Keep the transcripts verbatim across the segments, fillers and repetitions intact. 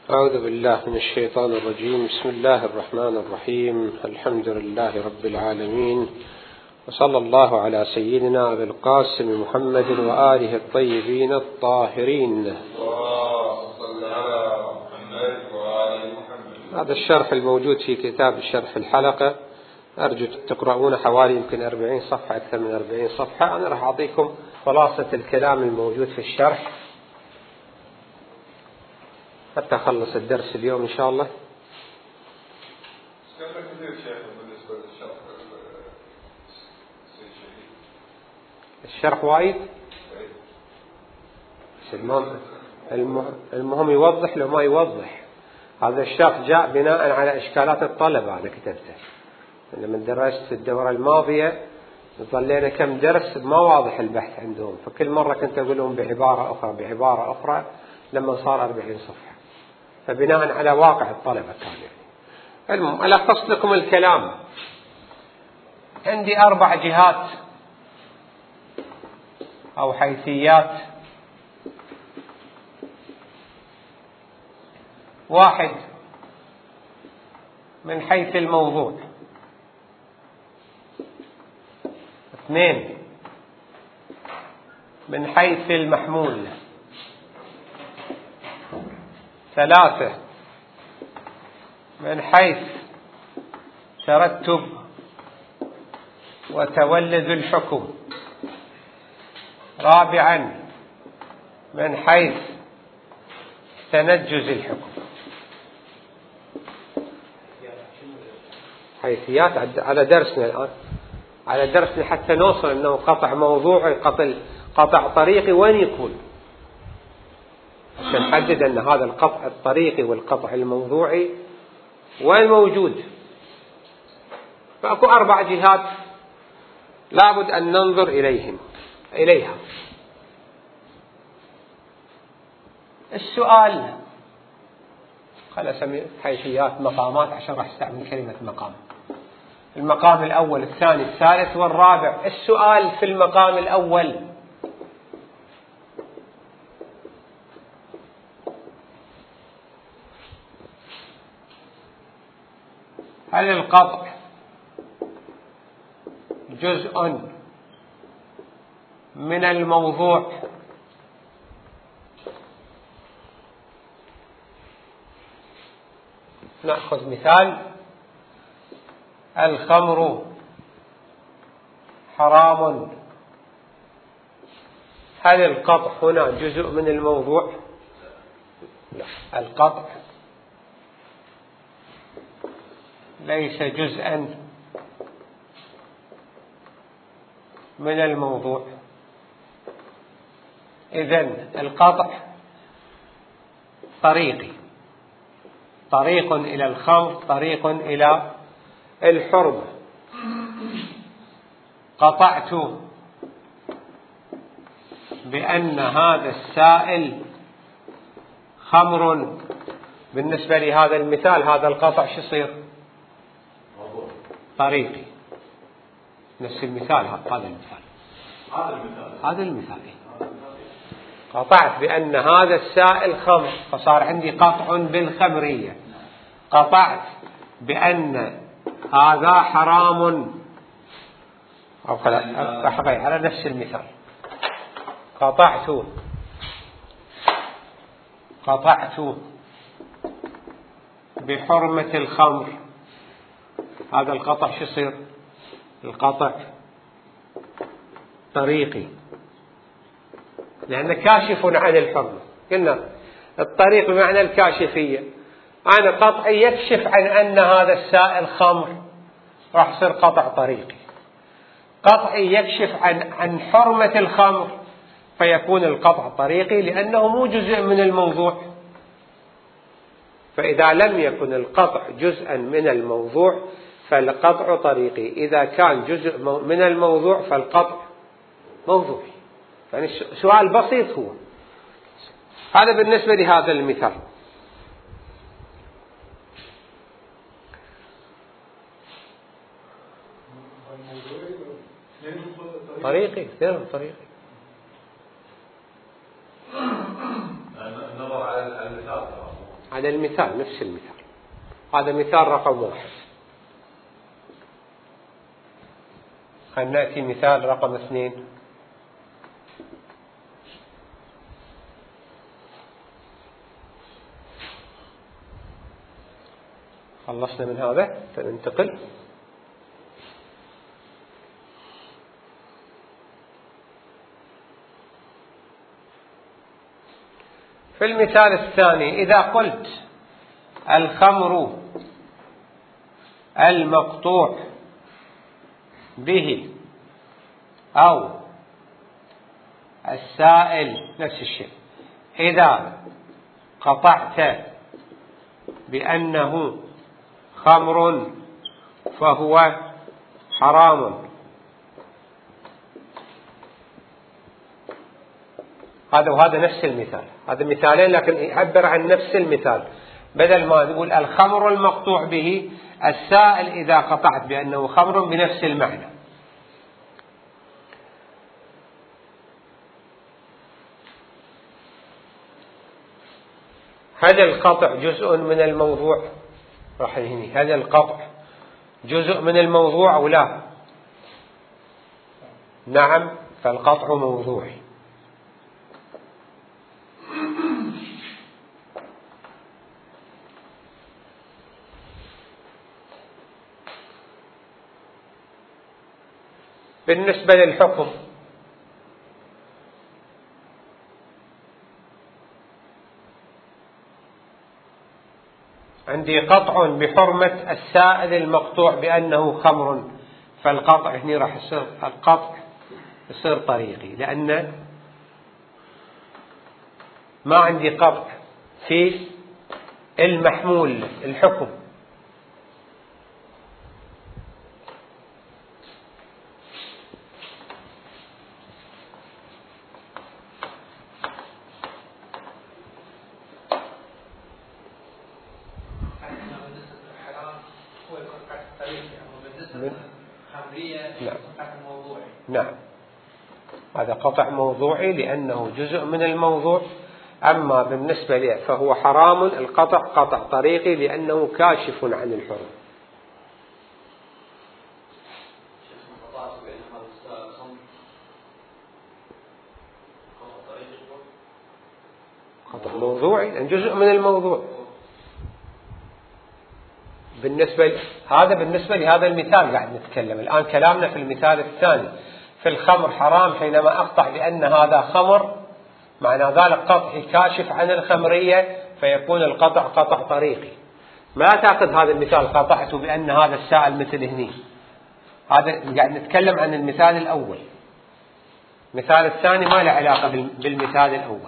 أعوذ بالله من الشيطان الرجيم. بسم الله الرحمن الرحيم. الحمد لله رب العالمين، وصلى الله على سيدنا أبي القاسم محمد وآله الطيبين الطاهرين. هذا الشرح الموجود في كتاب الشرح الحلقة، أرجو تقرؤون حوالي يمكن أربعين صفحة، أكثر من أربعين صفحة. أنا راح أعطيكم خلاصة الكلام الموجود في الشرح حتى أخلص الدرس اليوم إن شاء الله. الشرح وايد، المهم المهم يوضح لو ما يوضح. هذا الشرح جاء بناء على إشكالات الطلبة، أنا كتبته لما درست الدورة الماضية. ظلينا كم درس ما واضح البحث عندهم، فكل مرة كنت أقول لهم بعبارة أخرى بعبارة أخرى لما صار أربعين صفحة، فبناء على واقع الطلبة كان يعني. المهم ألخص لكم الكلام. عندي أربع جهات أو حيثيات. واحد، من حيث الموضوع. اثنين، من حيث المحمول. ثلاثة، من حيث ترتب وتولد الحكم. رابعا، من حيث تنجز الحكم. حيثيات على درسنا الآن، على درسنا حتى نوصل أنه قطع موضوعي قطع قطع طريقي وين يكون، عشان نحدد أن هذا القطع الطريقي والقطع الموضوعي وين موجود. فأكو أربع جهات لابد أن ننظر إليهم إليها. السؤال، خل أسمي حيثيات مقامات عشان راح استعمل كلمة مقام. المقام الأول، الثاني، الثالث والرابع. السؤال في المقام الأول: هل القطع جزء من الموضوع؟ نأخذ مثال: الخمر حرام. هل القطع هنا جزء من الموضوع؟ لا، القطع ليس جزءا من الموضوع. إذن القطع طريقي، طريق إلى الخمر، طريق إلى الحرمة. قطعت بأن هذا السائل خمر. بالنسبة لهذا المثال، هذا القطع شو يصير؟ طريقي. نفس المثال، هذا المثال هذا المثال قطعت بأن هذا السائل خمر، فصار عندي قطع بالخمرية. قطعت بأن هذا حرام، أو على نفس المثال. قطعت قطعت بحرمة الخمر. هذا القطع شو يصير؟ القطع طريقي، لأنه كاشف عن الحرمة. قلنا الطريق بمعنى الكاشفية. أنا قطعي يكشف عن أن هذا السائل خمر، راح يصير قطع طريقي. قطعي يكشف عن عن حرمة الخمر، فيكون القطع طريقي لأنه مو جزء من الموضوع. فإذا لم يكن القطع جزءا من الموضوع فالقطع طريقي. إذا كان جزء من الموضوع فالقطع موضوعي. يعني سؤال بسيط هو هذا بالنسبة لهذا المثال. طريقي غير طريقي. النظر على المثال هذا المثال نفس المثال. هذا مثال رقم واحد. خلينا نأتي مثال رقم اثنين. خلصنا من هذا فننتقل. في المثال الثاني إذا قلت الخمر المقطوع به أو السائل نفس الشيء، إذا قطعت بأنه خمر فهو حرام. هذا وهذا نفس المثال، هذا مثالين لكن يعبر عن نفس المثال. بدل ما نقول الخمر المقطوع به السائل إذا قطعت بأنه خمر بنفس المعنى. هذا القطع جزء من الموضوع، راح هني هذا القطع جزء من الموضوع أو لا؟ نعم، فالقطع موضوعي. بالنسبة للحكم عندي قطع بحرمة السائل المقطوع بأنه خمر، فالقطع هنا راح يصير القطع يصير طريقي، لأن ما عندي قطع في المحمول الحكم. نعم، هذا قطع موضوعي لأنه جزء من الموضوع. أما بالنسبة لي فهو حرام، القطع قطع طريقي لأنه كاشف عن الحرم. قطع موضوعي لأن جزء من الموضوع. بالنسبة ل... هذا بالنسبة لهذا المثال قاعد نتكلم الآن. كلامنا في المثال الثاني في الخمر حرام حينما أقطع بأن هذا خمر، معنى ذلك قطعي كاشف عن الخمرية، فيكون القطع قطع طريقي. ما تأخذ هذا المثال قطعت بأن هذا السائل مثل هني. هذا قاعد نتكلم عن المثال الأول. المثال الثاني ما له علاقة بالمثال الأول.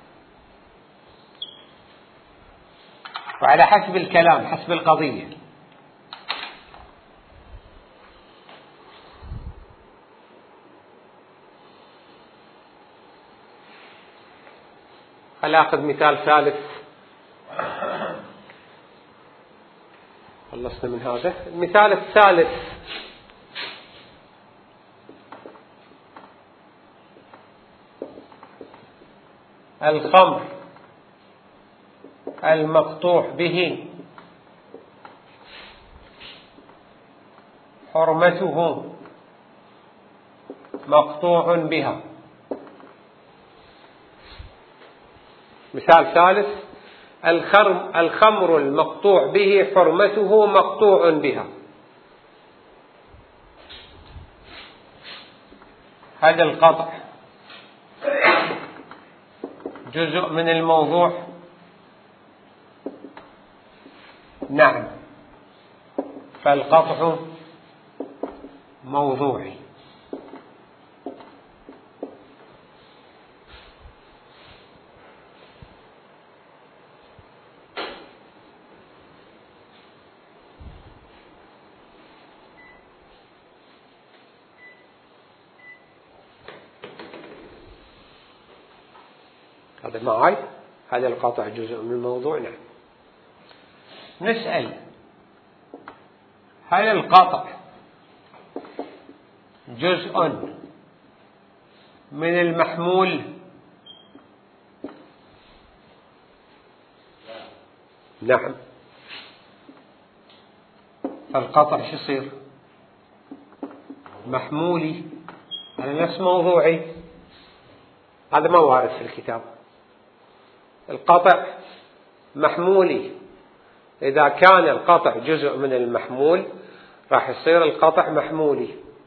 وعلى حسب الكلام حسب القضية. خلينا ناخذ مثال ثالث. خلصنا من هذا. المثال الثالث الخمر المقطوع به حرمته مقطوع بها. مثال ثالث الخمر المقطوع به حرمته مقطوع بها. هذا القطع جزء من الموضوع. نعم، فالقطع موضوعي. هذا معي، هذا القطع جزء من الموضوع. نعم. نسأل هل القطع جزء من المحمول؟ نعم. فالقطع شو يصير؟ محمولي على نفس موضوعي. هذا ما وارد في الكتاب. القطع محمولي. إذا كان القطع جزء من المحمول راح يصير القطع محمولي.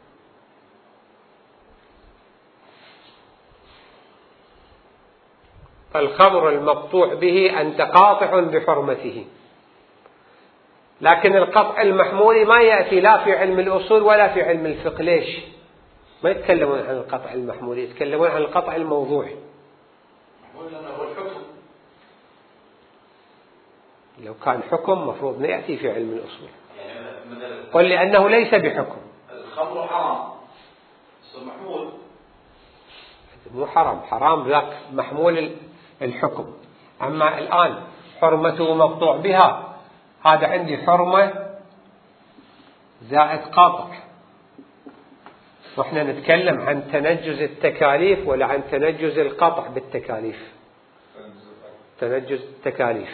فالخمر المقطوع به أنت قاطع بحرمته. لكن القطع المحمولي ما يأتي لا في علم الأصول ولا في علم الفقه. ليش؟ ما يتكلمون عن القطع المحمولي، يتكلمون عن القطع الموضوعي. لو كان حكم مفروض ما يأتي في علم الأصول. قل لأنه ليس بحكم. الخمر حرام محمول. مو حرام، حرام ذاك محمول الحكم. أما الآن حرمته مقطوع بها، هذا عندي حرمة زائد قطع. وإحنا نتكلم عن تنجز التكاليف ولا عن تنجز القطع بالتكاليف؟ تنجز التكاليف.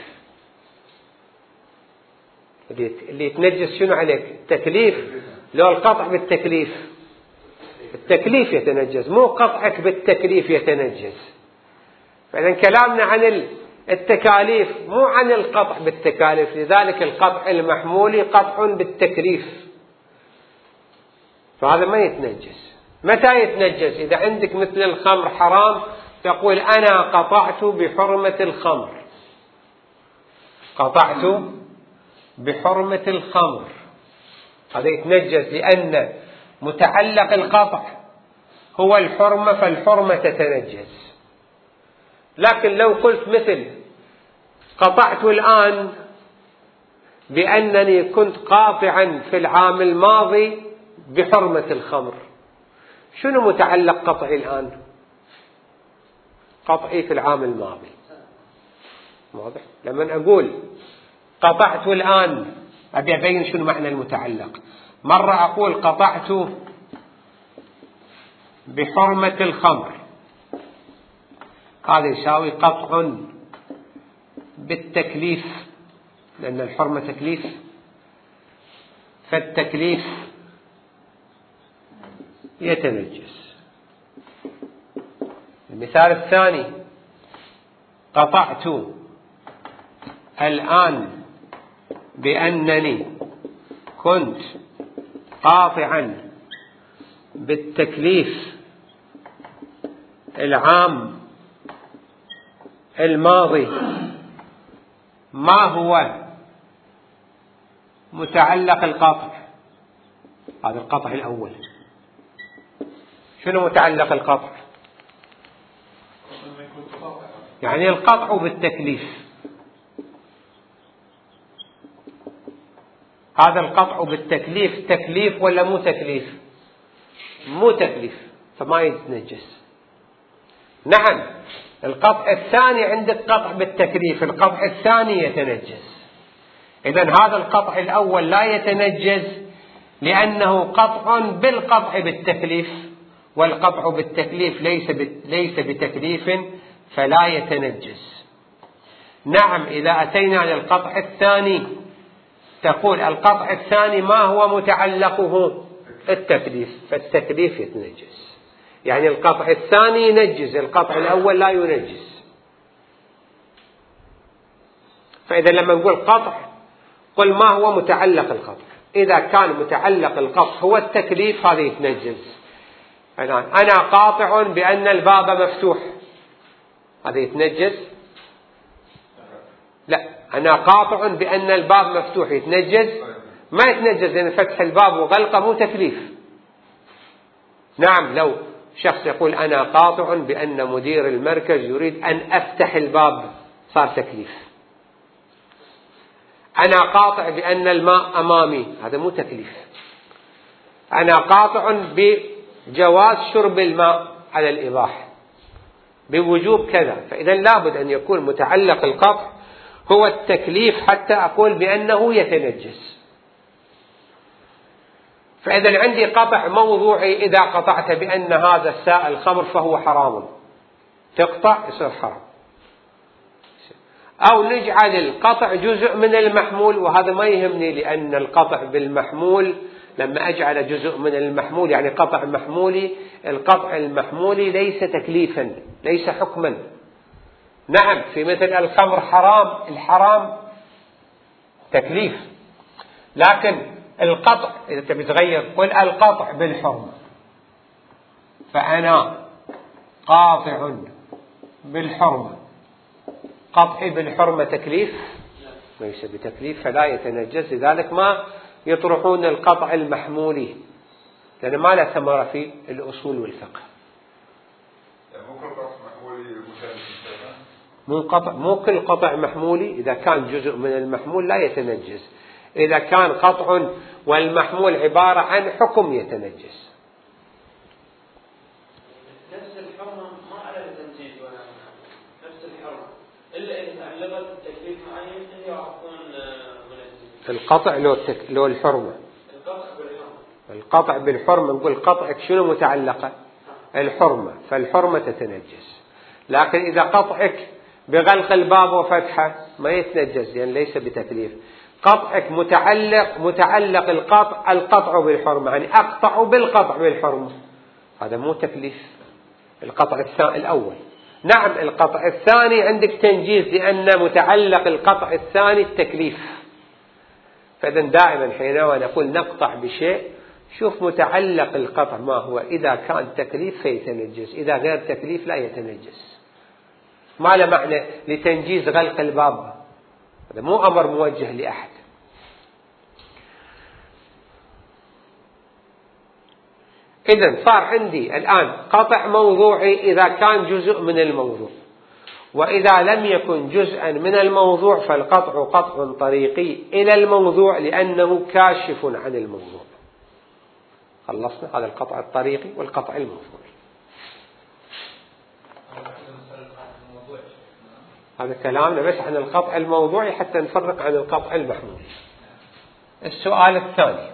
اللي يتنجز شنو عليك؟ التكليف لو القطع بالتكليف؟ التكليف يتنجز، مو قطعك بالتكليف يتنجز. فإذا كلامنا عن التكاليف مو عن القطع بالتكاليف. لذلك القطع المحمولي قطع بالتكليف، فهذا ما يتنجز. متى يتنجز؟ إذا عندك مثل الخمر حرام تقول أنا قطعت بحرمة الخمر، قطعت بحرمة الخمر، هذا يتنجز لأن متعلق القطع هو الحرمة، فالحرمة تتنجز. لكن لو قلت مثل قطعت الآن بأنني كنت قاطعا في العام الماضي بحرمة الخمر، شنو متعلق قطعي الآن؟ قطعي في العام الماضي. واضح؟ لما أقول قطعت الآن أبي أبين شنو معنى المتعلق. مرة أقول قطعت بحرمة الخمر، هذا يساوي قطع بالتكليف، لأن الحرمة تكليف، فالتكليف يتنجس. المثال الثاني قطعت الآن بأنني كنت قاطعا بالتكليف العام الماضي. ما هو متعلق القطع؟ هذا القطع الأول. شنو متعلق القطع؟ يعني القطع بالتكليف. هذا القطع بالتكليف تكليف ولا مو تكليف؟ مو تكليف، فما يتنجس. نعم القطع الثاني عندك قطع بالتكليف، القطع الثاني يتنجس. إذن هذا القطع الأول لا يتنجس لأنه قطع بالقطع بالتكليف، والقطع بالتكليف ليس ليس بتكليف فلا يتنجس. نعم إذا أتينا للقطع الثاني تقول القطع الثاني ما هو متعلقه؟ التكليف، فالتكليف يتنجس. يعني القطع الثاني ينجز، القطع الأول لا ينجز. فإذا لما نقول قطع قل ما هو متعلق القطع. إذا كان متعلق القطع هو التكليف هذا يتنجز. أنا قاطع بأن الباب مفتوح، هذا يتنجس؟ لا. أنا قاطع بأن الباب مفتوح يتنجس؟ ما يتنجس، لأن فتح الباب وغلقه مو تكليف. نعم لو شخص يقول أنا قاطع بأن مدير المركز يريد أن أفتح الباب صار تكليف. أنا قاطع بأن الماء أمامي، هذا مو تكليف. أنا قاطع بجواز شرب الماء على الإباحة بوجوب كذا. فإذا لابد أن يكون متعلق القطع هو التكليف حتى أقول بأنه يتنجس. فإذا عندي قطع موضوعي، إذا قطعت بأن هذا السائل خمر فهو حرام، تقطع يصير حرام. أو نجعل القطع جزء من المحمول، وهذا ما يهمني، لأن القطع بالمحمول لما أجعل جزء من المحمول يعني قطع محمولي، القطع المحمولي ليس تكليفا، ليس حكما. نعم في مثل الخمر حرام، الحرام تكليف، لكن القطع إذا تبي تغير قل القطع بالحرمة، فأنا قاطع بالحرمة، قطعي بالحرمة تكليف؟ ليس بتكليف، فلا يتنجس. لذلك ما يطرحون القطع المحمولي، لأن ما له ثمرة في الأصول والفقه. مو قطع، مو كل قطع محمولي، إذا كان جزء من المحمول لا يتنجس، إذا كان قطع والمحمول عبارة عن حكم يتنجس. نفس الحرمة ما على التنجيز ولا نفس الحرمة، إلا إذا تعلقت بتكليف معين اللي يعرفون منجز. القطع لو التك... لو الحرمة، القطع بالحرمة، القطع بالحرمة نقول قطعك شنو متعلقة؟ الحرمة، فالحرمة تتنجس. لكن إذا قطعك بغلق الباب وفتحه ما يتنجس، لأن يعني ليس بتكليف. قطعك متعلق متعلق القطع القطع بالحرمة، يعني أقطع بالقطع بالحرمة، هذا مو تكليف. القطع الثاني الأول، نعم القطع الثاني عندك تنجيز، لأن متعلق القطع الثاني التكليف. فإذا دائما حينما نقول نقطع بشيء شوف متعلق القطع ما هو، إذا كان تكليف فيتنجس، إذا غير تكليف لا يتنجس. ما له معنى لتنجيز غلق الباب، هذا مو أمر موجه لأحد. إذن صار عندي الآن قطع موضوعي إذا كان جزء من الموضوع، وإذا لم يكن جزءا من الموضوع فالقطع قطع طريقي إلى الموضوع لأنه كاشف عن الموضوع. خلصنا هذا القطع الطريقي والقطع الموضوعي. هذا كلامنا بس عن القطع الموضوعي حتى نفرق عن القطع المحمولي. السؤال الثاني،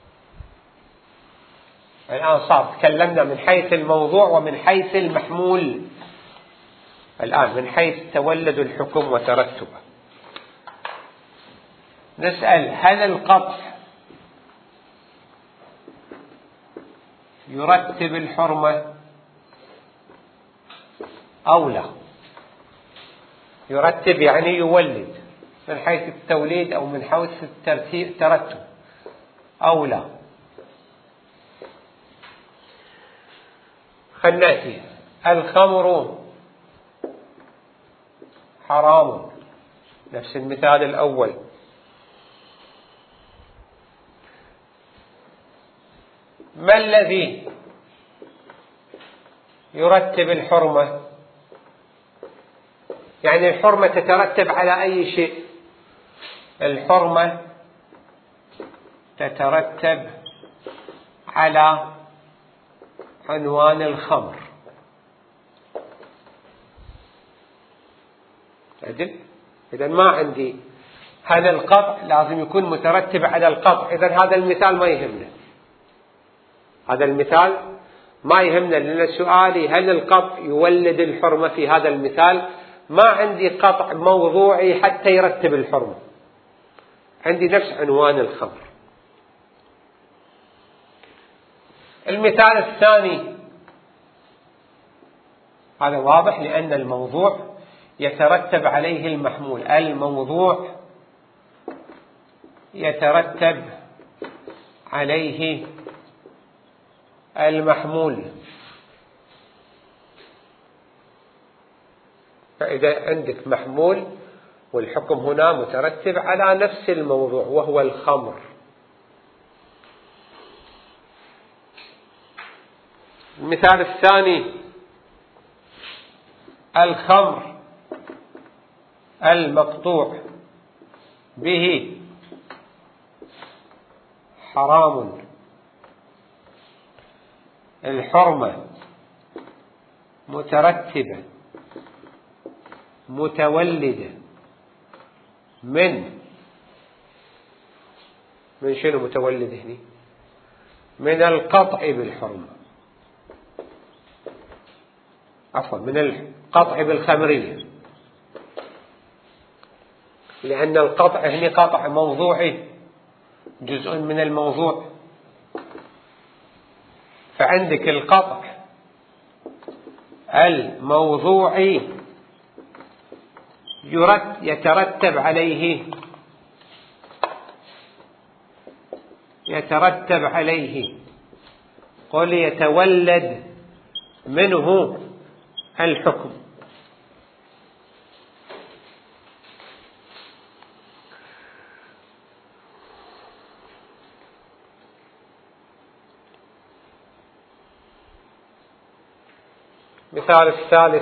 الآن صار تكلمنا من حيث الموضوع ومن حيث المحمول، الآن من حيث تولد الحكم وترتبه. نسأل هل القطع يرتب الحرمة أو لا؟ يرتب يعني يولد من حيث التوليد أو من حيث الترتب أو لا؟ خلنا نأتي. الخمر حرام، نفس المثال الأول. ما الذي يرتب الحرمة؟ يعني الحرمة تترتب على أي شيء؟ الحرمة تترتب على عنوان الخمر. أجل إذا ما عندي هذا القطع لازم يكون مترتب على القطع، إذا هذا المثال ما يهمنا، هذا المثال ما يهمنا، لأن سؤالي هل القطع يولد الحرمة في هذا المثال؟ ما عندي قطع موضوعي حتى يرتب الحرمة، عندي نفس عنوان الخمر. المثال الثاني هذا واضح، لأن الموضوع يترتب عليه المحمول، الموضوع يترتب عليه المحمول. فإذا عندك محمول والحكم هنا مترتب على نفس الموضوع وهو الخمر. المثال الثاني، الخمر المقطوع به حرام، الحرمة مترتبة متولدة من من شنو متولد هنا؟ من القطع بالحرمة، عفوا من القطع بالخمرية. لأن القطع هنا قطع موضوعي، جزء من الموضوع. فعندك القطع الموضوعي يترتب عليه يترتب عليه قل يتولد منه الحكم. مثال الثالث: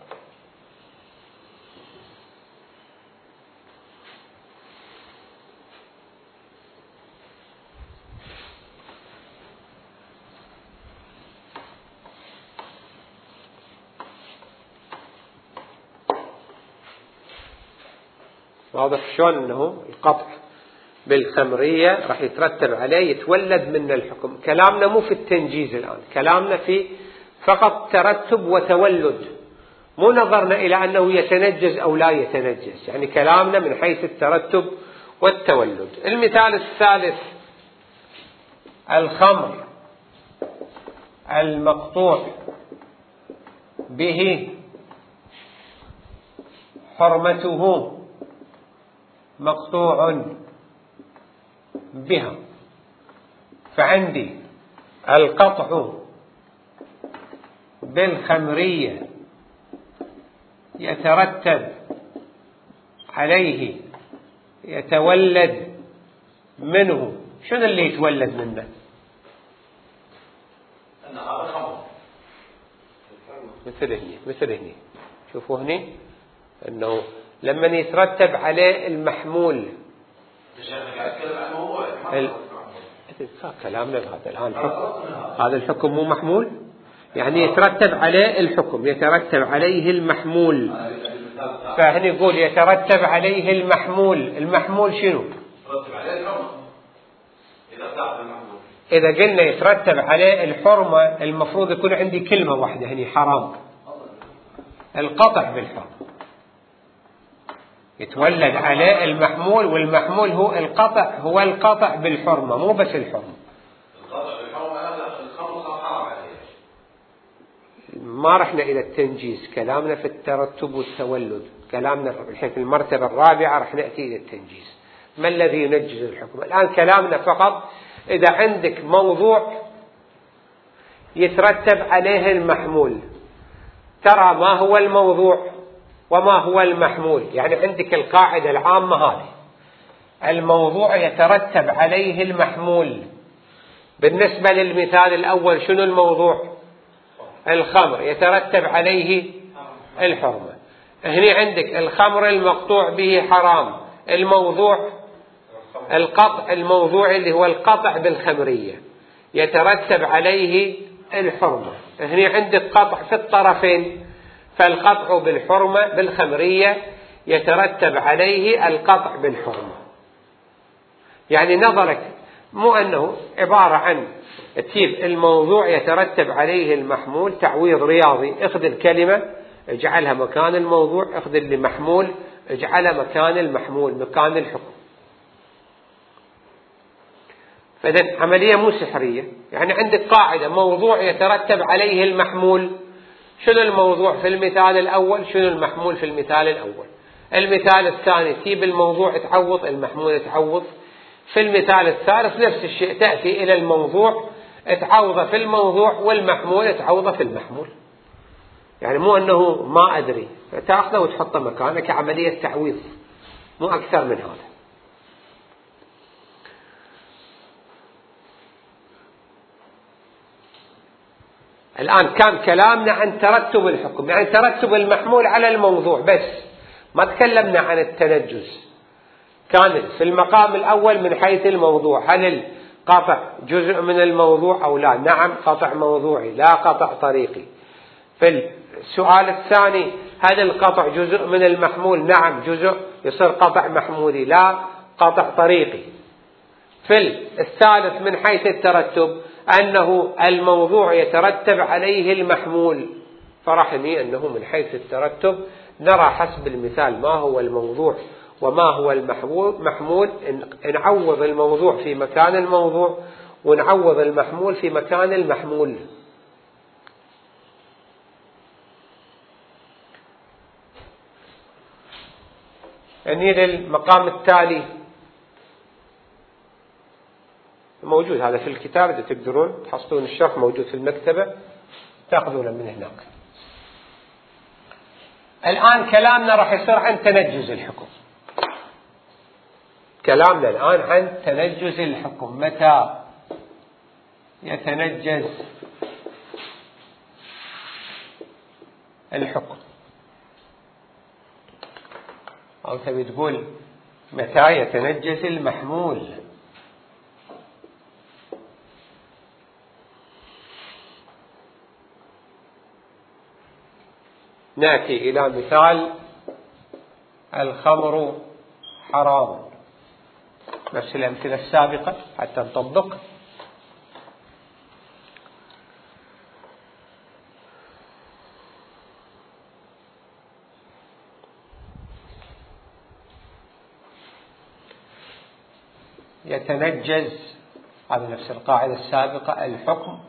واضح شلون انه القطع بالخمرية راح يترتب عليه يتولد من الحكم. كلامنا مو في التنجيز الآن، كلامنا في فقط ترتب وتولد، مو نظرنا إلى أنه يتنجز أو لا يتنجز، يعني كلامنا من حيث الترتب والتولد. المثال الثالث: الخمر المقطوع به حرمته مقطوع بها. فعندي القطع بالخمرية يترتب عليه يتولد منه. شنو اللي يتولد منه؟ مثل هني مثل هني شوفوا هني انه لما يترتب عليه المحمول ال... كلامنا هذا الآن الحكم، هذا الحكم مو محمول، يعني يترتب عليه الحكم، يترتب عليه المحمول. فهنا يقول يترتب عليه المحمول. المحمول شنو؟ إذا قلنا يترتب عليه الحرمة المفروض يكون عندي كلمة واحدة هني: حرام. القطع بالحرم يتولد عليه المحمول، والمحمول هو القطع، هو القطع بالحرمة مو بس الحرمة. ما رحنا إلى التنجيز، كلامنا في الترتب والتولد. كلامنا الحين في المرتبة الرابعة رح نأتي إلى التنجيز. ما الذي ينجز الحكم؟ الآن كلامنا فقط إذا عندك موضوع يترتب عليه المحمول. ترى ما هو الموضوع وما هو المحمول. يعني عندك القاعدة العامة هذه: الموضوع يترتب عليه المحمول. بالنسبة للمثال الأول شنو الموضوع؟ الخمر، يترتب عليه الحرمة. هنا عندك الخمر المقطوع به حرام، الموضوع القطع الموضوع اللي هو القطع بالخمرية، يترتب عليه الحرمة. هنا عندك قطع في الطرفين، فالقطع بالحرمة بالخمرية يترتب عليه القطع بالحرمة. يعني نظرك مو أنه عبارة عن تجيب الموضوع يترتب عليه المحمول تعويض رياضي، اخذ الكلمة اجعلها مكان الموضوع، اخذ اللي محمول اجعلها مكان المحمول، مكان الحكم. فإذن عملية مو سحرية. يعني عندك قاعدة: موضوع يترتب عليه المحمول. شنو الموضوع في المثال الأول؟ شنو المحمول في المثال الأول؟ المثال الثاني تجيب الموضوع تعوض، المحمول تعوض. في المثال الثالث نفس الشيء، تأتي إلى الموضوع تعوضه في الموضوع، والمحمول تعوضه في المحمول. يعني مو أنه ما أدري، تأخذه وتحطه مكانه كعملية تعويض، مو أكثر من هذا. الآن كان كلامنا عن ترتب الحكم، يعني ترتب المحمول على الموضوع بس، ما تكلمنا عن التنجز. كان في المقام الأول من حيث الموضوع، هل القطع جزء من الموضوع أو لا؟ نعم قطع موضوعي لا قطع طريقي. في السؤال الثاني هل القطع جزء من المحمول؟ نعم جزء، يصير قطع محمولي لا قطع طريقي. في الثالث من حيث الترتب أنه الموضوع يترتب عليه المحمول، فرحني أنه من حيث الترتب نرى حسب المثال ما هو الموضوع وما هو المحمول، نعوض الموضوع في مكان الموضوع ونعوض المحمول في مكان المحمول. يعني للمقام التالي موجود هذا في الكتاب، إذا تقدرون تحصلون الشرح موجود في المكتبة تأخذونه من هناك. الآن كلامنا راح يصير عن تنجز الحكم. كلامنا الآن عن تنجز الحكم. متى يتنجز الحكم؟ أو تبي تقول متى يتنجز المحمول؟ نأتي إلى مثال الخمر حرام، نفس الأمثلة السابقة حتى نطبق. يتنجز، هذا نفس القاعدة السابقة، الحكم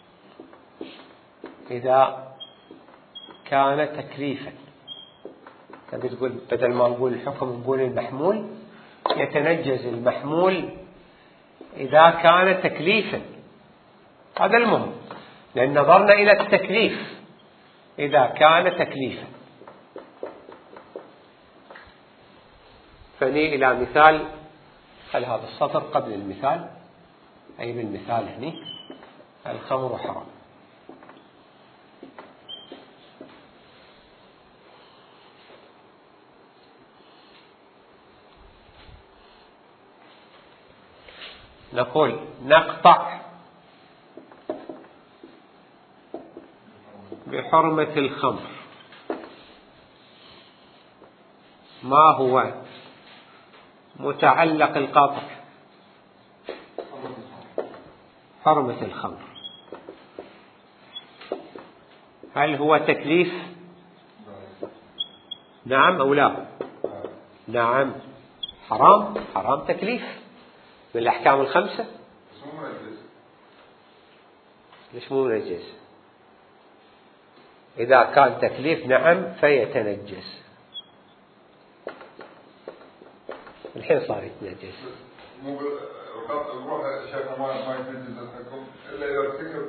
إذا كان تكليفا. تبي تقول بدل ما نقول الحكم نقول المحمول. يتنجز المحمول إذا كان تكليفا، هذا المهم، لأن نظرنا إلى التكليف. إذا كان تكليفا، فني إلى مثال. خل هذا السطر قبل المثال، أي بالمثال هني الخمر حرام. نقول نقطع بحرمة الخمر. ما هو متعلق القطع؟ حرمة الخمر. هل هو تكليف؟ نعم أو لا؟ نعم، حرام. حرام تكليف من الأحكام الخمسة. ليش مو منجز؟ إذا كان تكليف نعم فيتنجس. الحين صار يتنجس. مو الروح شيخ ما ما يتنجز الحكم إلا إذا ارتكب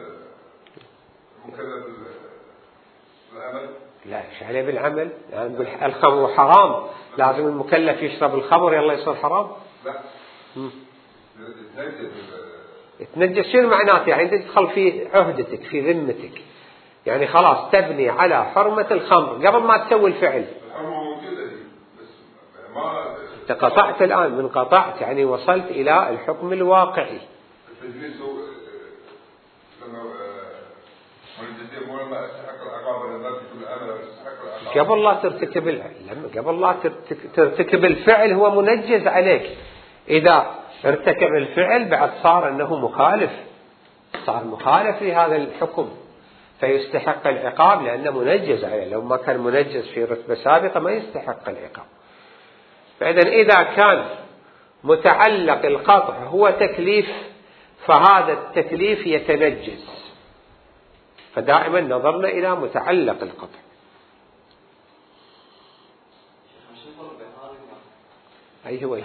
مكلف بالعمل. لا ايش عليه بالعمل؟ يعني نقول الخمر حرام لازم المكلف يشرب الخمر يلا يصير حرام؟ لا. مم. يتنجس. يتنجس شنو معناته؟ يعني انت تدخل في عهدتك في ذمتك، يعني خلاص تبني على حرمة الخمر قبل ما تسوي الفعل. الحرمة موجودة دي بس ما انت قطعت الآن، من قطعت يعني وصلت إلى الحكم الواقعي. التجليس هو لما والجزية مو لما استحق العقاب ولا ما تكون العمل ولا استحق العقاب. قبل لا ترتكب لما قبل لا ترتكب الفعل هو منجز عليك. إذا ارتكب الفعل بعد صار أنه مخالف، صار مخالف لهذا الحكم فيستحق العقاب لأنه منجز عليه. لو ما كان منجز في رتبة سابقة ما يستحق العقاب. فإذا إذا كان متعلق القطع هو تكليف فهذا التكليف يتنجز. فدائما نظرنا إلى متعلق القطع. أي هو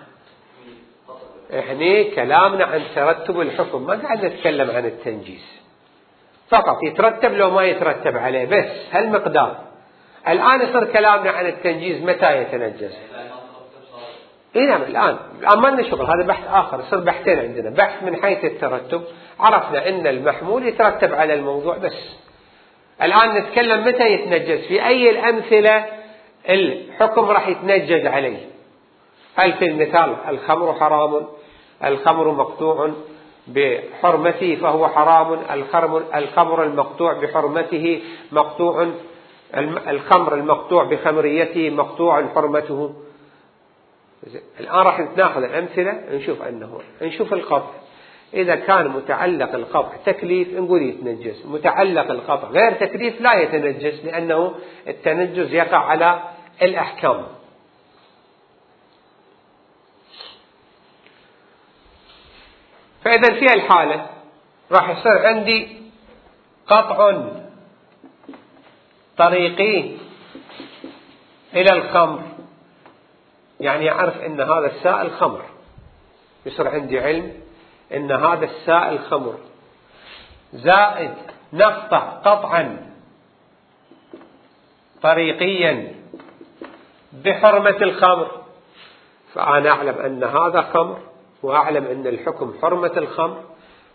إحنا كلامنا عن ترتب الحكم، ما قاعد نتكلم عن التنجيز فقط يترتب لو ما يترتب عليه بس هالمقدار. الآن يصير كلامنا عن التنجيز متى يتنجز. إيه نعم الآن الآن ما لنا شغل، هذا بحث آخر. يصير بحثين عندنا، بحث من حيث الترتب عرفنا أن المحمول يترتب على الموضوع بس. الآن نتكلم متى يتنجز، في أي الأمثلة الحكم راح يتنجز عليه. هل في المثال الخمر حرام، الخمر مقطوع بحرمته فهو حرام، الخمر المقطوع بحرمته مقطوع، الخمر المقطوع بخمريته مقطوع حرمته. الآن راح ناخذ الأمثلة نشوف أنه نشوف القطع. إذا كان متعلق القطع تكليف نقول يتنجس، متعلق القطع غير تكليف لا يتنجس، لأنه التنجس يقع على الأحكام. فإذا في الحالة راح يصير عندي قطع طريقي إلى الخمر، يعني أعرف أن هذا السائل خمر، يصير عندي علم أن هذا السائل خمر، زائد نقطع قطعا طريقيا بحرمة الخمر، فأنا أعلم أن هذا خمر وأعلم أن الحكم حرمة الخمر،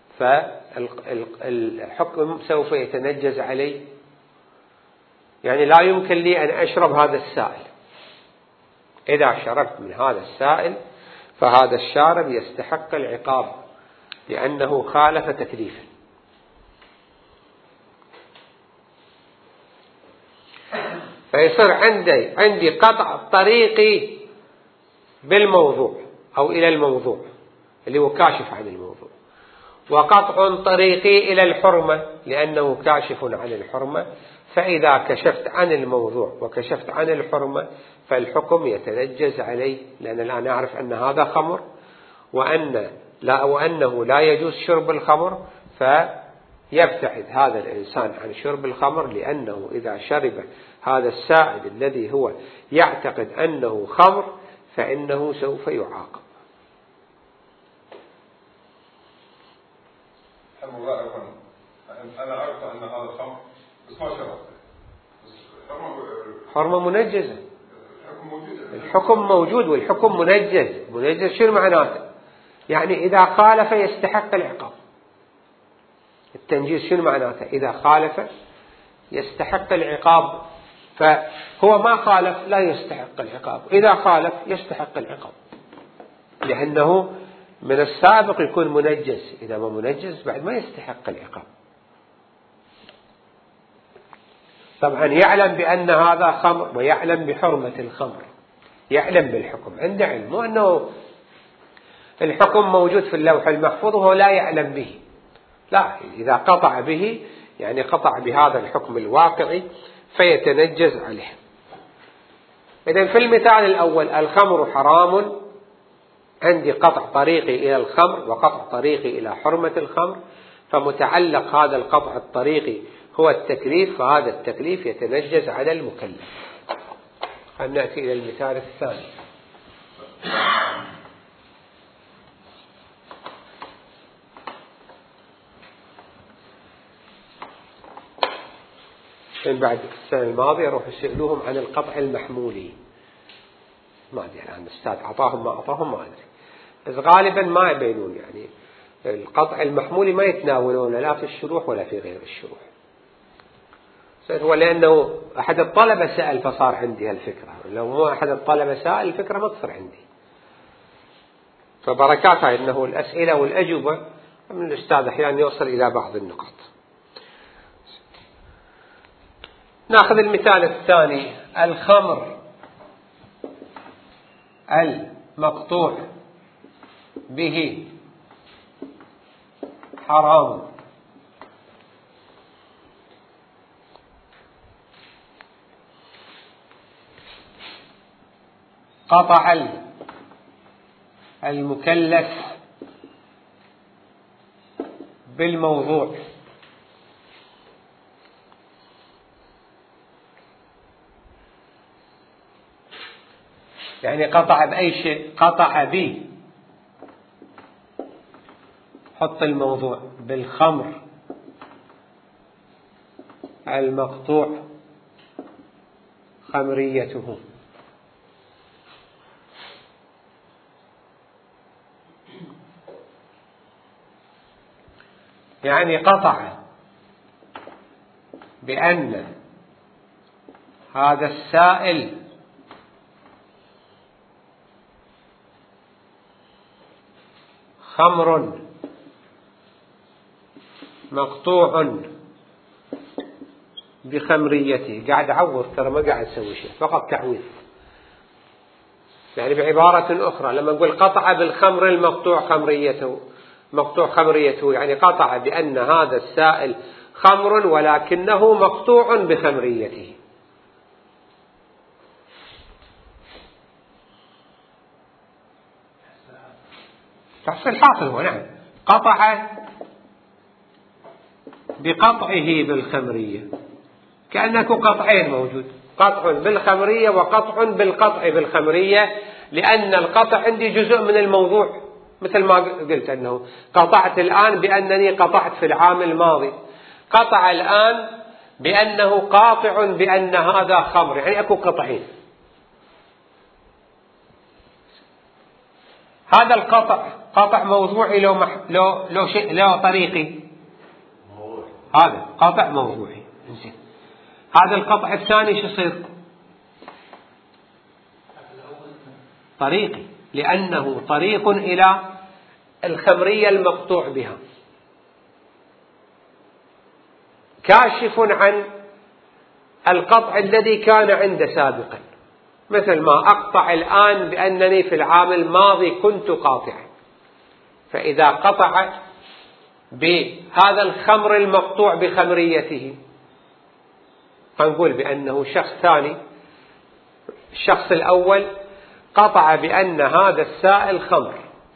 فالحكم سوف يتنجز علي. يعني لا يمكن لي أن أشرب هذا السائل، إذا شربت من هذا السائل فهذا الشارب يستحق العقاب لأنه خالف تكليفا. فيصير عندي عندي قطع طريقي بالموضوع أو إلى الموضوع اللي هو كاشف عن الموضوع، وقطع طريقي إلى الحرمة لأنه كاشف عن الحرمة. فإذا كشفت عن الموضوع وكشفت عن الحرمة فالحكم يتنجز علي، لأن الآن أعرف أن هذا خمر وأن لا وأنه لا يجوز شرب الخمر، فيبتعد هذا الإنسان عن شرب الخمر، لأنه إذا شرب هذا السائل الذي هو يعتقد أنه خمر فإنه سوف يعاقب. أنا أعرف أن هذا خمر بس ما شربته، حرمة منجزة، الحكم موجود والحكم منجز. منجز شو معناته؟ يعني إذا خالف يستحق العقاب. التنجيز شو معناته؟ إذا خالف يستحق العقاب، فهو ما خالف لا يستحق العقاب، إذا خالف يستحق العقاب، لأنه من السابق يكون منجز، إذا ما منجز بعد ما يستحق العقاب. طبعا يعلم بأن هذا خمر ويعلم بحرمة الخمر، يعلم بالحكم، عنده علم، مو أنه الحكم موجود في اللوح المحفوظ وهو لا يعلم به، لا، إذا قطع به يعني قطع بهذا الحكم الواقعي فيتنجز عليه. إذن في المثال الأول الخمر حرام، عندي قطع طريقي إلى الخمر وقطع طريقي إلى حرمة الخمر، فمتعلق هذا القطع الطريقي هو التكليف، فهذا التكليف يتنجز على المكلف. خلينا نأتي إلى المثال الثاني. من بعد السنة الماضية يروح يسألوهم عن القطع المحمولي، ما أدري الآن الأستاذ أعطاهم ما أعطاهم ما أدري، بس غالبا ما يبينون، يعني القطع المحمولي ما يتناولونه لا في الشروح ولا في غير الشروح. هو لأنه أحد الطلبة سأل فصار عندي هالفكرة، لو مو أحد الطلبة سأل الفكرة ما تصير عندي. فبركاتها إنه الأسئلة والأجوبة من الأستاذ أحيانا يوصل إلى بعض النقاط. نأخذ المثال الثاني، الخمر المقطوع به حرام، قطع المكلف بالموضوع، يعني قطع بأي شيء، قطع به، حط الموضوع بالخمر المقطوع خمريته، يعني قطع بأن هذا السائل خمر مقطوع بخمريته. قاعد أعوض ترى ما قاعد أسوي شيء، فقط تعويض. يعني بعبارة أخرى لما نقول قطع بالخمر المقطوع خمريته، مقطوع خمريته يعني قطع بأن هذا السائل خمر ولكنه مقطوع بخمريته. تحصيل حاصل هو، نعم، قطع بقطعه بالخمرية، كأنك قطعين موجود، قطع بالخمرية وقطع بالقطع بالخمرية، لأن القطع عندي جزء من الموضوع، مثل ما قلت أنه قطعت الآن بأنني قطعت في العام الماضي، قطع الآن بأنه قاطع بأن هذا خمر، يعني أكو قطعين. هذا القطع قطع موضوعي لو مح... لو لو شيء لو طريقي، هذا قطع موضوعي. إنزين، هذا القطع الثاني شو يصير؟ طريقي، لأنه طريق إلى الخمرية المقطوع بها، كاشف عن القطع الذي كان عنده سابقا، مثل ما أقطع الآن بأنني في العام الماضي كنت قاطعا، فإذا قطع بهذا الخمر المقطوع بخمريته فنقول بأنه شخص ثاني. الشخص الأول قطع بأن هذا السائل خمر،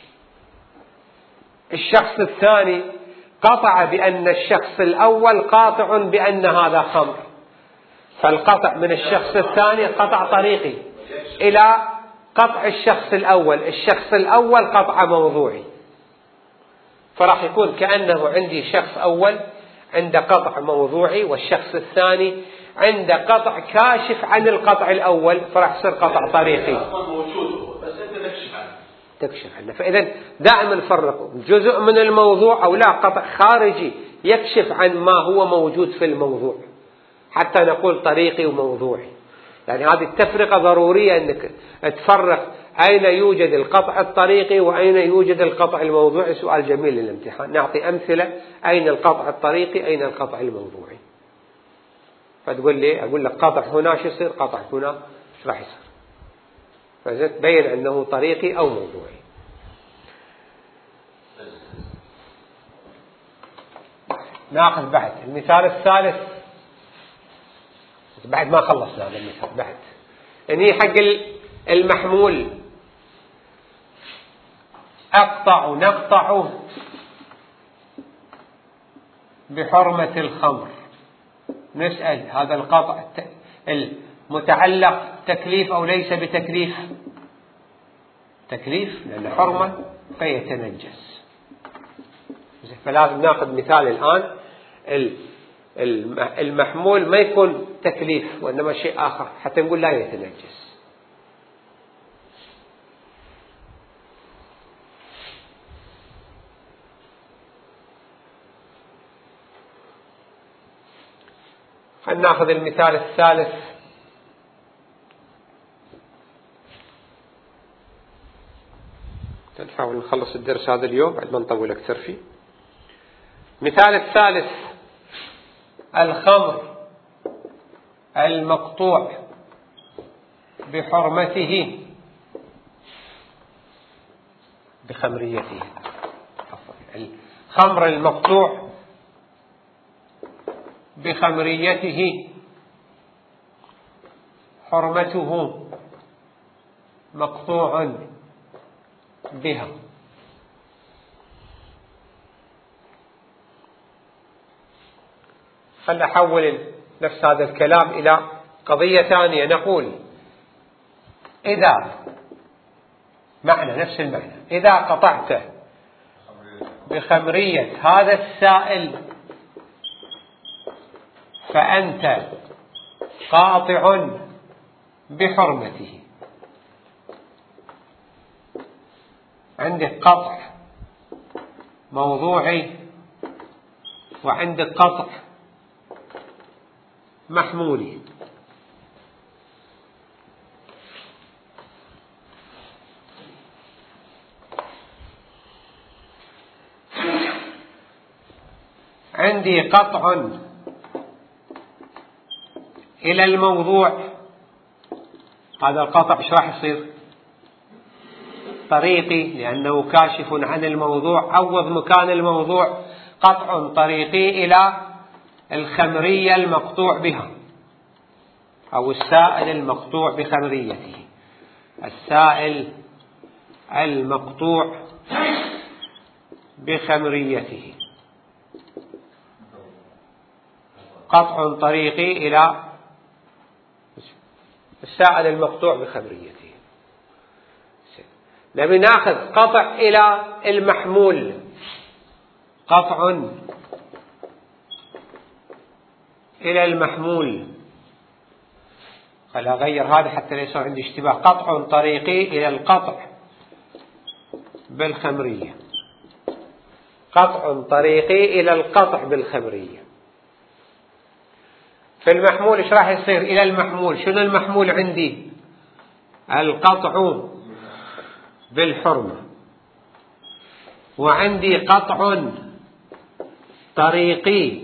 الشخص الثاني قطع بأن الشخص الأول قاطع بأن هذا خمر، فالقطع من الشخص الثاني قطع طريقي إلى قطع الشخص الأول، الشخص الأول قطع موضوعي، فراح يكون كأنه عندي شخص أول عند قطع موضوعي، والشخص الثاني عند قطع كاشف عن القطع الأول، فراح يصير قطع طريقي تكشف عنه. فإذا دائما فرقوا جزء من الموضوع أو لا قطع خارجي يكشف عن ما هو موجود في الموضوع، حتى نقول طريقي وموضوعي. يعني هذه التفرقة ضرورية، أنك تفرق أين يوجد القطع الطريقي وأين يوجد القطع الموضوعي. سؤال جميل للامتحان، نعطي أمثلة أين القطع الطريقي أين القطع الموضوعي، فتقول لي أقول لك قطع هنا شو يصير، قطع هنا شو راح يصير، فإذا تبين أنه طريقي أو موضوعي. ناخذ بعد المثال الثالث، بعد ما خلصنا هذا المثال بعد، يعني حق المحمول أقطع نقطع بحرمة الخمر. نسأل هذا القطع المتعلق تكليف أو ليس بتكليف؟ تكليف، لأن حرمة فيتنجس. فلازم ناخذ مثال الآن المحمول ما يكون تكليف وإنما شيء آخر حتى نقول لا يتنجس. خلينا ناخذ المثال الثالث. نحاول نخلص الدرس هذا اليوم بعد ما نطول أكثر فيه. مثال الثالث: الخمر المقطوع بحرمته بخمريته. الخمر المقطوع بخمريته حرمته مقطوع بها. خلنا نحول نفس هذا الكلام إلى قضية ثانية. نقول إذا معنى نفس المعنى، إذا قطعت بخمرية هذا السائل فأنت قاطع بحرمته. عندك قطع موضوعي وعندك قطع محمولي. عندي قطع إلى الموضوع، هذا القطع ايش راح يصير؟ طريقي، لأنه كاشف عن الموضوع. عوض مكان الموضوع قطع طريقي إلى الخمرية المقطوع بها أو السائل المقطوع بخمريته. السائل المقطوع بخمريته. قطع طريقي إلى السائل المقطوع بخمريته. نبي ناخذ قطع إلى المحمول. قطع إلى المحمول. خل أغير هذا حتى لا يصير عندي اشتباه. قطع طريقي إلى القطع بالخمرية. قطع طريقي إلى القطع بالخمرية. في المحمول ايش راح يصير؟ إلى المحمول. شنو المحمول عندي؟ القطع بالحرمة. وعندي قطع طريقي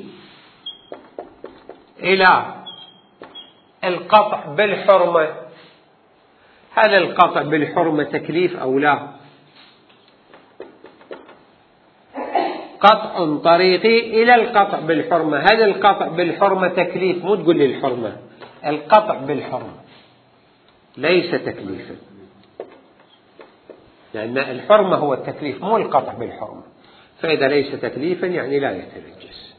إلى القطع بالحرمة. هل القطع بالحرمة تكليف أو لا؟ قطع طريقي إلى القطع بالحرمة. هل القطع بالحرمة تكليف؟ مو تقول لي الحرمة، القطع بالحرمة ليس تكليفا، لأن الحرمة هو التكليف مو القطع بالحرمة. فإذا ليس تكليفا يعني لا يتنجس.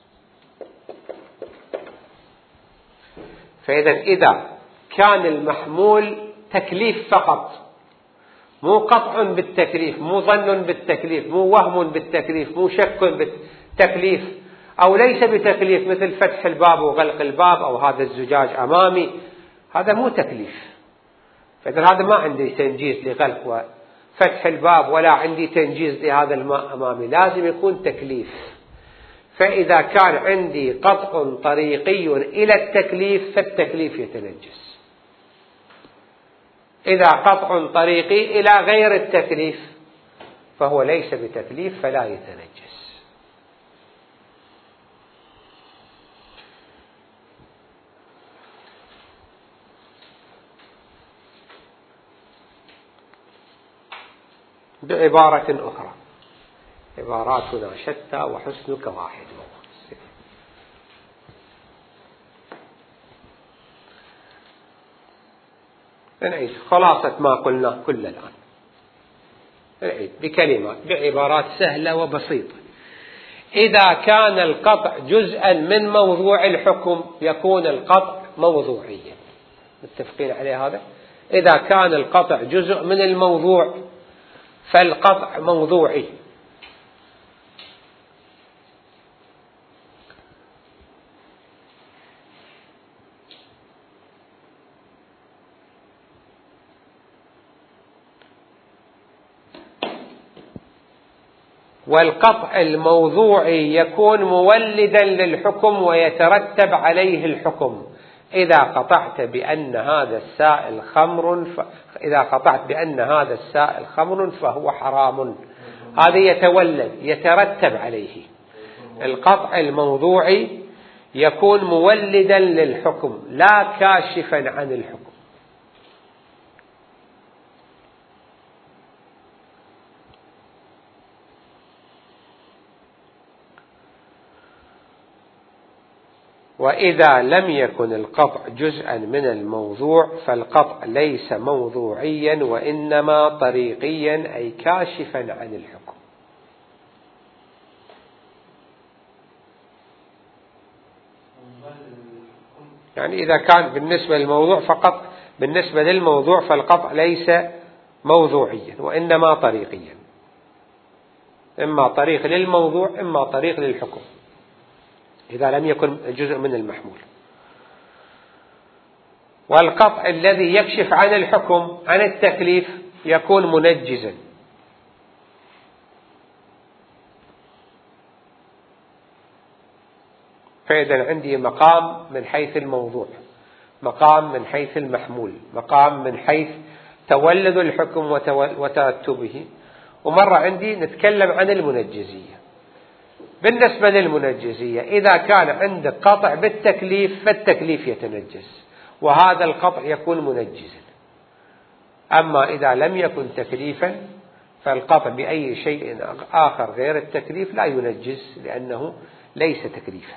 فإذا إذا كان المحمول تكليف فقط، مو قطع بالتكليف، مو ظن بالتكليف، مو وهم بالتكليف، مو شك بالتكليف، أو ليس بتكليف مثل فتح الباب وغلق الباب أو هذا الزجاج أمامي، هذا مو تكليف. فإذا هذا ما عندي تنجيز لغلق وفتح الباب ولا عندي تنجيز لهذا الماء أمامي، لازم يكون تكليف. فإذا كان عندي قطع طريقي إلى التكليف فالتكليف يتنجس. إذا قطع طريقي إلى غير التكليف فهو ليس بتكليف فلا يتنجس. بعبارة أخرى، عباراتنا شتى وحسنك واحد. نعيد خلاصة ما قلنا كل الآن، نعيد بكلمات بعبارات سهلة وبسيطة. إذا كان القطع جزءا من موضوع الحكم يكون القطع موضوعيا. متفقين عليه هذا؟ إذا كان القطع جزء من الموضوع فالقطع موضوعي. والقطع الموضوعي يكون مولدا للحكم ويترتب عليه الحكم. إذا قطعت بأن هذا السائل خمر ف... إذا قطعت بأن هذا السائل خمر فهو حرام، هذا يتولد يترتب عليه. القطع الموضوعي يكون مولدا للحكم لا كاشفا عن الحكم. وإذا لم يكن القطع جزءا من الموضوع فالقطع ليس موضوعيا وإنما طريقيا أي كاشفا عن الحكم. يعني إذا كان بالنسبة للموضوع فقط، بالنسبة للموضوع فالقطع ليس موضوعيا وإنما طريقيا، إما طريق للموضوع إما طريق للحكم إذا لم يكن جزء من المحمول. والقطع الذي يكشف عن الحكم عن التكليف يكون منجزا. فإذا عندي مقام من حيث الموضوع، مقام من حيث المحمول، مقام من حيث تولد الحكم وترتبه، ومرة عندي نتكلم عن المنجزية. بالنسبة للمنجزية إذا كان عندك قطع بالتكليف فالتكليف يتنجس وهذا القطع يكون منجزا. أما إذا لم يكن تكليفا فالقطع بأي شيء آخر غير التكليف لا ينجس لأنه ليس تكليفا.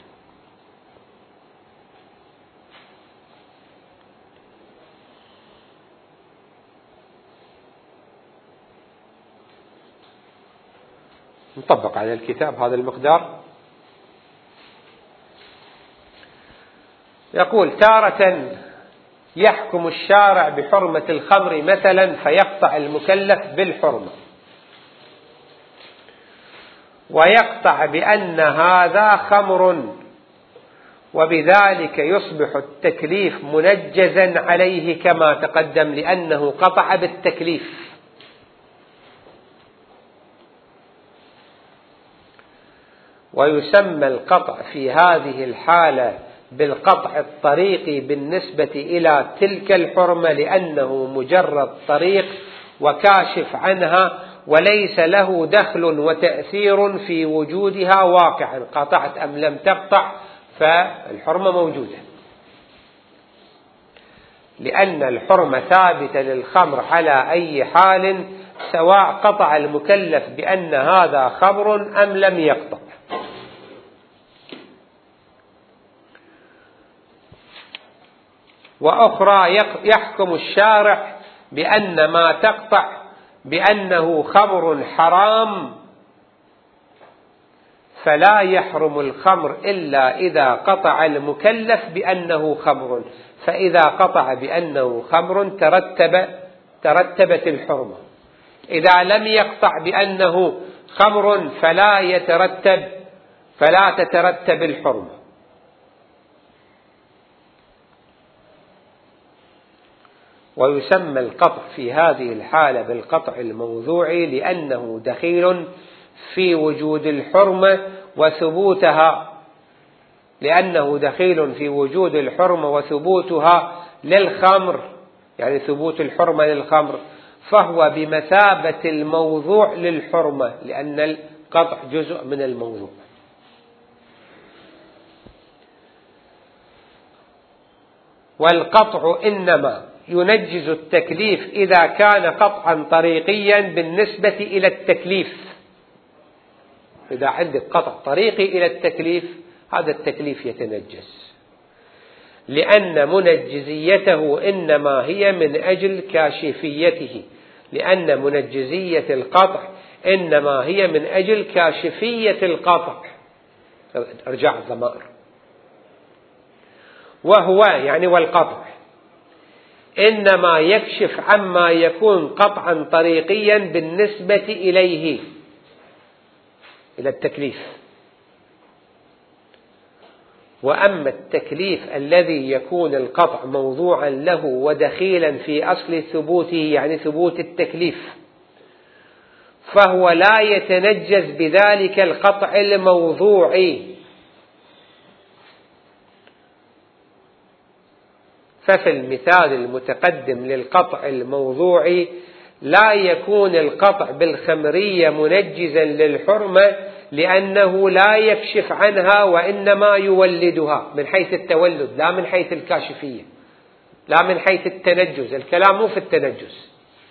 نطبق على الكتاب هذا المقدار. يقول: تارة يحكم الشارع بحرمة الخمر مثلا فيقطع المكلف بالحرمة، ويقطع بأن هذا خمر، وبذلك يصبح التكليف منجزا عليه كما تقدم لأنه قطع بالتكليف. ويسمى القطع في هذه الحالة بالقطع الطريقي بالنسبة إلى تلك الحرمة، لأنه مجرد طريق وكاشف عنها وليس له دخل وتأثير في وجودها واقعا، قطعت أم لم تقطع فالحرمة موجودة، لأن الحرمة ثابتة للخمر على أي حال سواء قطع المكلف بأن هذا خمر أم لم يقطع. وأخرى يحكم الشارع بأن ما تقطع بأنه خمر حرام، فلا يحرم الخمر إلا إذا قطع المكلف بأنه خمر، فإذا قطع بأنه خمر ترتب ترتبت الحرمة. إذا لم يقطع بأنه خمر فلا يترتب فلا تترتب الحرمة. ويسمى القطع في هذه الحالة بالقطع الموضوعي، لأنه دخيل في وجود الحرمة وثبوتها لأنه دخيل في وجود الحرمة وثبوتها للخمر، يعني ثبوت الحرمة للخمر، فهو بمثابة الموضوع للحرمة، لأن القطع جزء من الموضوع. والقطع إنما ينجز التكليف إذا كان قطعا طريقيا بالنسبة إلى التكليف. إذا عندك قطع طريقي إلى التكليف هذا التكليف يتنجس، لأن منجزيته إنما هي من أجل كاشفيته، لأن منجزية القطع إنما هي من أجل كاشفية القطع. ارجع الضمائر. وهو يعني والقطع إنما يكشف عما يكون قطعا طريقيا بالنسبة إليه، إلى التكليف. وأما التكليف الذي يكون القطع موضوعا له ودخيلا في أصل ثبوته، يعني ثبوت التكليف، فهو لا يتنجز بذلك القطع الموضوعي. ففي المثال المتقدم للقطع الموضوعي لا يكون القطع بالخمرية منجزا للحرمة، لأنه لا يكشف عنها وإنما يولدها من حيث التولد لا من حيث الكاشفية، لا من حيث التنجز. الكلام مو في التنجز.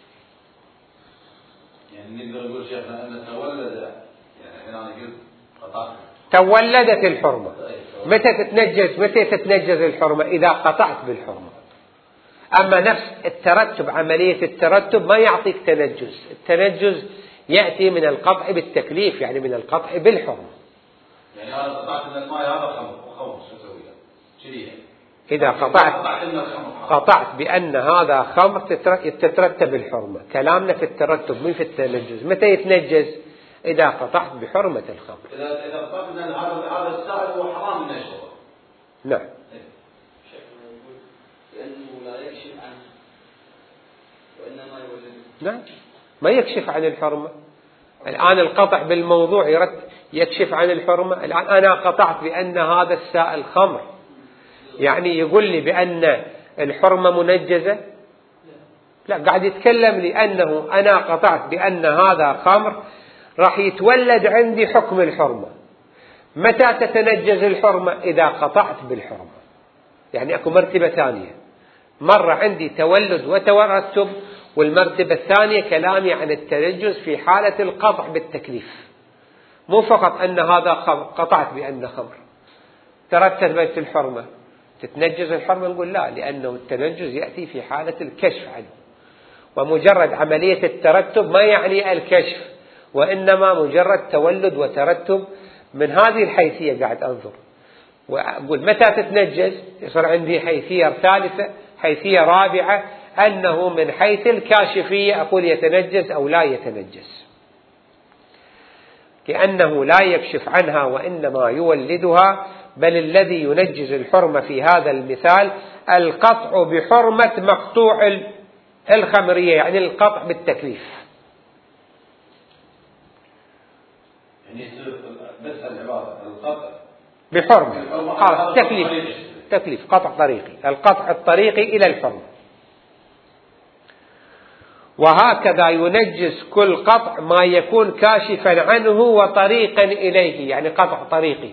يعني نقدر نقول شيخنا أن تولد، يعني هنا نقول قطعت تولدت الحرمة. متى تتنجز؟ متى تتنجز الحرمة؟ إذا قطعت بالحرمة. أما نفس الترتب، عملية الترتب ما يعطيك تنجز. التنجز يأتي من القطع بالتكليف، يعني من القطع بالحرمة. يعني هذا قطعت من الماء هذا خمر خمر شو تسوي؟ شريه. إذا قطعت قطعت بأن هذا خمر تترتب الحرمة. كلامنا في الترتب مو في التنجز. متى يتنجز؟ إذا قطعت بحرمة الخمر. إذا إذا قطعت من هذا هذا السائل هو حرام من الشرب. نعم. لأنه لا يكشف عنه وإنما يولد. نعم، ما يكشف عن الحرمة. الآن القطع بالموضوع يرد يكشف عن الحرمة. الآن أنا قطعت بأن هذا السائل خمر، يعني يقول لي بأن الحرمة منجزة؟ لا، قاعد يتكلم لأنه أنا قطعت بأن هذا خمر، راح يتولد عندي حكم الحرمة. متى تتنجز الحرمة؟ إذا قطعت بالحرمة. يعني أكو مرتبة ثانية، مرة عندي تولد وترتب، والمرتبة الثانية كلامي عن التنجز في حالة القطع بالتكليف. مو فقط أن هذا خمر، قطعت بأن خمر ترتبت الحرمة تتنجز الحرمة، نقول لا، لأنه التنجز يأتي في حالة الكشف عنه. ومجرد عملية الترتب ما يعني الكشف، وإنما مجرد تولد وترتب من هذه الحيثية قاعد أنظر، وأقول متى تتنجس يصير عندي حيثية ثالثة، حيثية رابعة، أنه من حيث الكاشفية أقول يتنجس أو لا يتنجس، كأنه لا يكشف عنها وإنما يولدها، بل الذي ينجز الحرمة في هذا المثال القطع بحرمة مقطوع الخمرية، يعني القطع بالتكليف. يعني بس العبارة القطع بحرمة، خلاص تكليف، تكليف قطع طريقي، القطع الطريقي إلى الحرمة. وهكذا ينجس كل قطع ما يكون كاشفا عنه وطريقا إليه، يعني قطع طريقي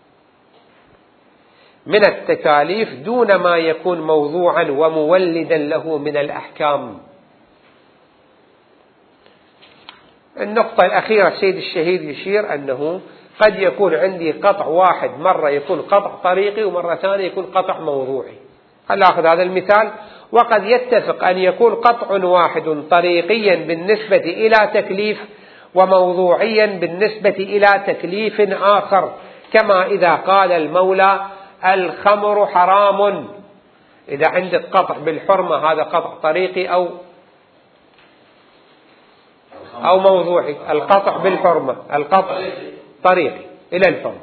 من التكاليف دون ما يكون موضوعا ومولدا له من الأحكام. النقطة الأخيرة سيد الشهيد يشير أنه قد يكون عندي قطع واحد مرة يكون قطع طريقي ومرة ثانية يكون قطع موضوعي. هل أخذ هذا المثال؟ وقد يتفق أن يكون قطع واحد طريقيا بالنسبة إلى تكليف وموضوعيا بالنسبة إلى تكليف آخر، كما إذا قال المولى الخمر حرام، إذا عندك قطع بالحرمة هذا قطع طريقي أو أو موضوعي. القطع بالحرمة القطع طريقي إلى الحرمة.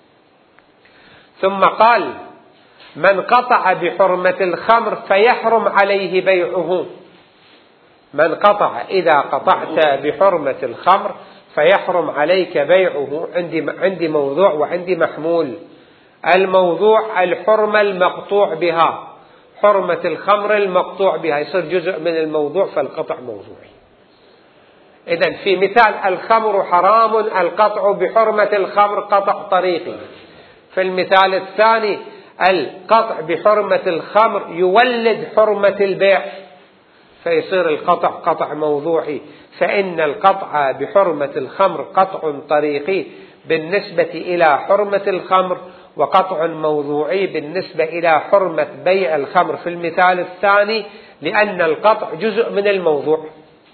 ثم قال من قطع بحرمة الخمر فيحرم عليه بيعه. من قطع إذا قطعت بحرمة الخمر فيحرم عليك بيعه. عندي عندي موضوع وعندي محمول. الموضوع الحرمة المقطوع بها، حرمة الخمر المقطوع بها يصير جزء من الموضوع فالقطع موضوعي. إذن في مثال الخمر حرام القطع بحرمة الخمر قطع طريقي. في المثال الثاني القطع بحرمة الخمر يولد حرمة البيع فيصير القطع قطع موضوعي. فإن القطع بحرمة الخمر قطع طريقي بالنسبة إلى حرمة الخمر، وقطع موضوعي بالنسبة إلى حرمة بيع الخمر في المثال الثاني، لأن القطع جزء من الموضوع.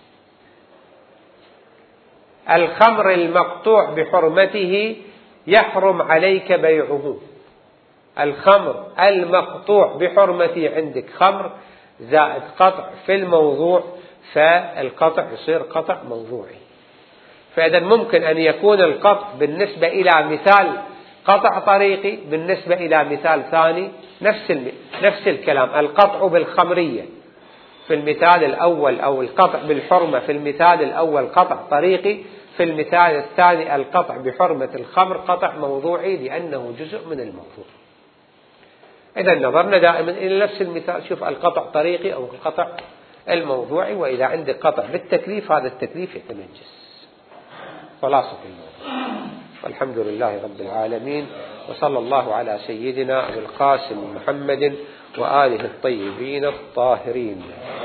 الخمر المقطوع بحرمته يحرم عليك بيعه. الخمر المقطوع بحرمته عندك خمر زائد قطع في الموضوع، فالقطع يصير قطع موضوعي. فإذا ممكن أن يكون القطع بالنسبة إلى مثال قطع طريقي، بالنسبة إلى مثال ثاني نفس نفس الكلام. القطع بالخمرية في المثال الأول أو القطع بالحرمة في المثال الأول قطع طريقي، في المثال الثاني القطع بحرمة الخمر قطع موضوعي لأنه جزء من الموضوع. إذا نظرنا دائما إلى نفس المثال، شوف القطع طريقي أو القطع الموضوعي، وإذا عندك قطع بالتكليف هذا التكليف يتنجس. خلاصة الموضوع. والحمد لله رب العالمين، وصلى الله على سيدنا أبي القاسم محمد وآله الطيبين الطاهرين.